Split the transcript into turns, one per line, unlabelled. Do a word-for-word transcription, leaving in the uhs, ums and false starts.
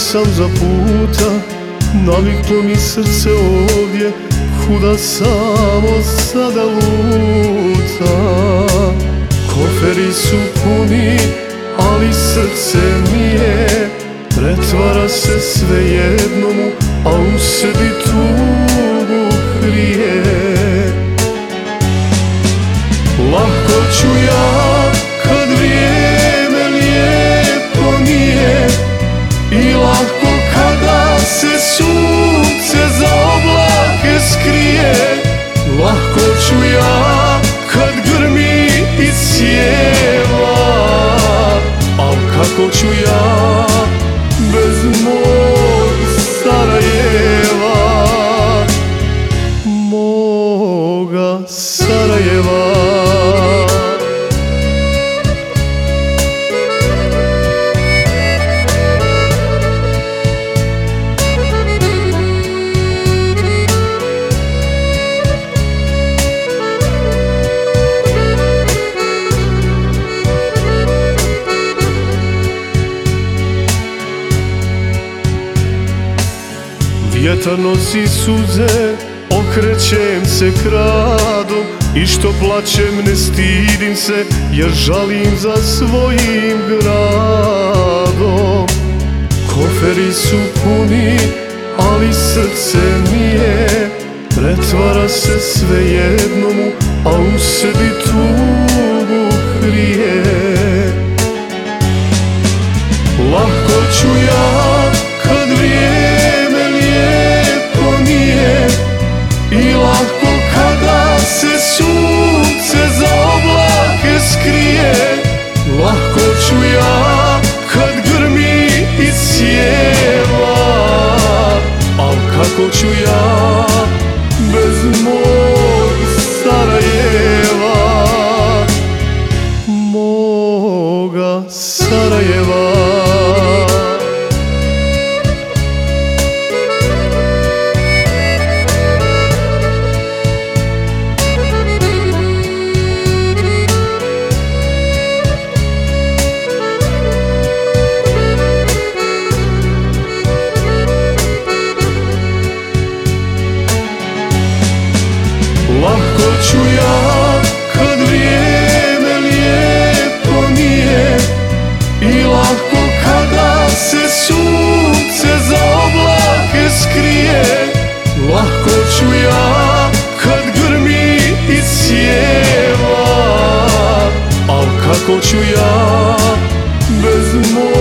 sam za puta, naviklo mi srce ovdje, kuda samo sada luta. Koferi su puni, ali srce mi je, pretvara se svejednomu, a u sebi tugu krije. Lako ću ja kad vrijeme lijepo nije, i lako kada se sunce za oblake skrije. Lako ću ja kad grmi i cijeva, al kako ću ja bez mog Sarajeva, moga Sarajeva. Vjetar nosi suze, okrećem se kradom, i što plačem ne stidim se, jer žalim za svojim gradom. Koferi su puni, ali srce mi je, pretvara se svejednomu, a u sebi tugu krije. Lako ću ja kad vrijeme lijepo nije, i lako kada se sunce za oblake skrije. Lako ću ja kad grmi i cijeva, al kako ću ja bez mog Sarajeva, moga Sarajeva. Lako ću ja kad vrijeme lijepo nije, i lako kada se sunce za oblake skrije. Lako ću ja kad grmi i cijeva, al kako ću ja bez mog